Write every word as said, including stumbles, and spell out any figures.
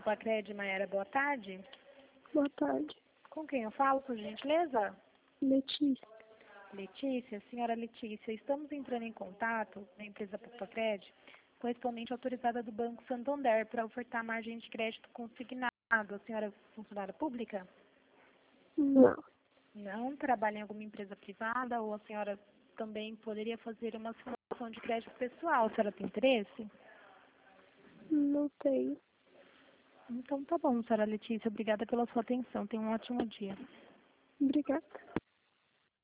Pacred, Maiara, boa tarde. Boa tarde. Com quem eu falo, por gentileza? Letícia. Letícia, senhora Letícia, estamos entrando em contato na empresa Pacred, correspondente autorizada do Banco Santander para ofertar margem de crédito consignado. A senhora é funcionária pública? Não. Não? Trabalha em alguma empresa privada ou a senhora também poderia fazer uma simulação de crédito pessoal? A senhora tem interesse? Não tenho. Então tá bom, senhora Letícia. Obrigada pela sua atenção. Tenha um ótimo dia. Obrigada.